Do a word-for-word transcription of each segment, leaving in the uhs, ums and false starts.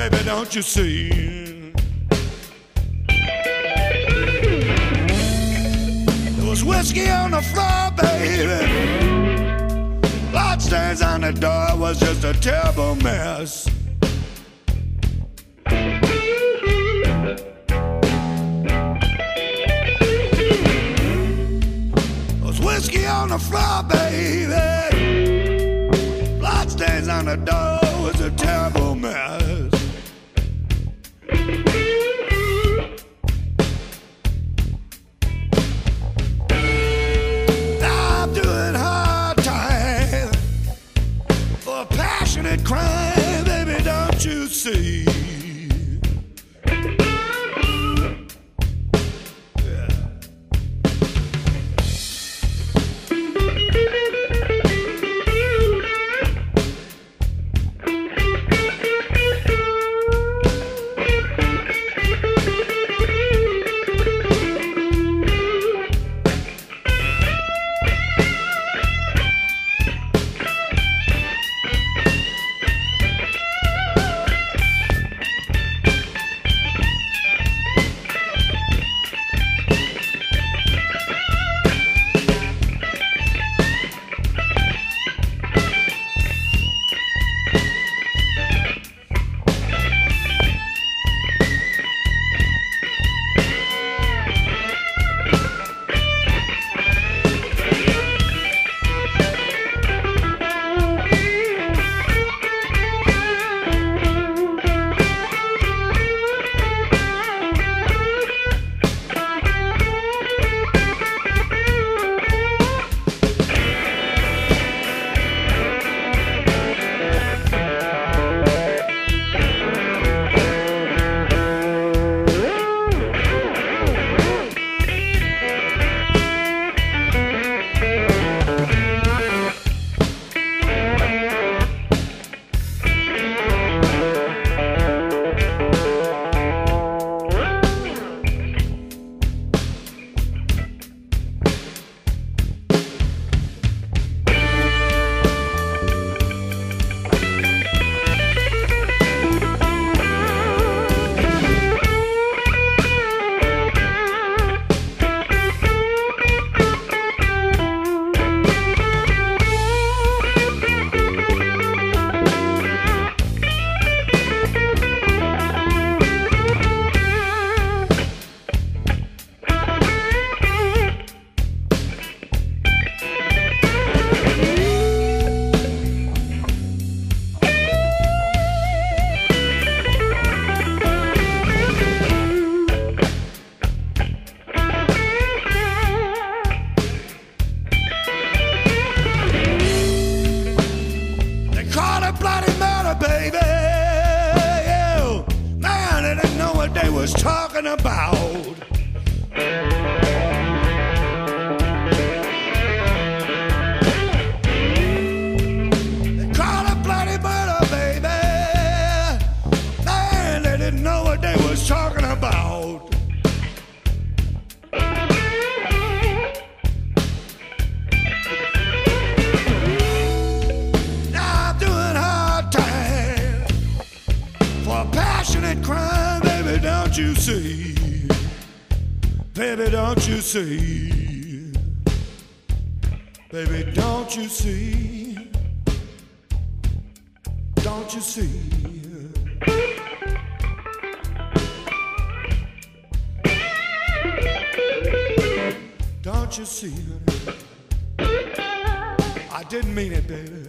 baby, don't you see? There was whiskey on the floor, baby. Bloodstains on the door, was just a terrible mess. There was whiskey on the floor, baby. Bloodstains on the door, was a terrible mess. Crime, baby, don't you see? Yeah. Was talking about. They called it bloody murder, baby. Man, they didn't know what they was talking about. Now I'm doing hard time for a passionate crime. Baby, don't you see? Baby, don't you see? Baby, don't you see? Don't you see? Don't you see? I didn't mean it, baby.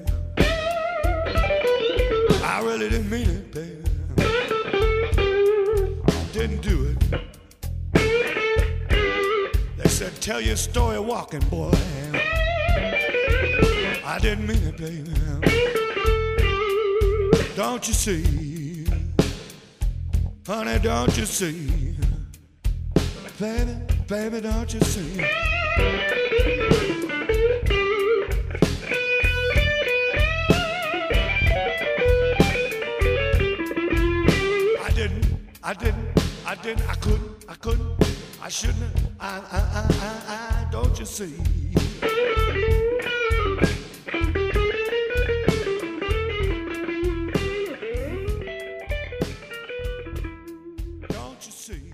I really didn't mean it, baby. Didn't do it. They said, tell your story walking, boy. I didn't mean it, baby. Don't you see? Honey, don't you see? Baby, baby, don't you see? I didn't, I didn't. I didn't, I couldn't, I couldn't, I shouldn't, I, I, I, I, I, don't you see? don't you see?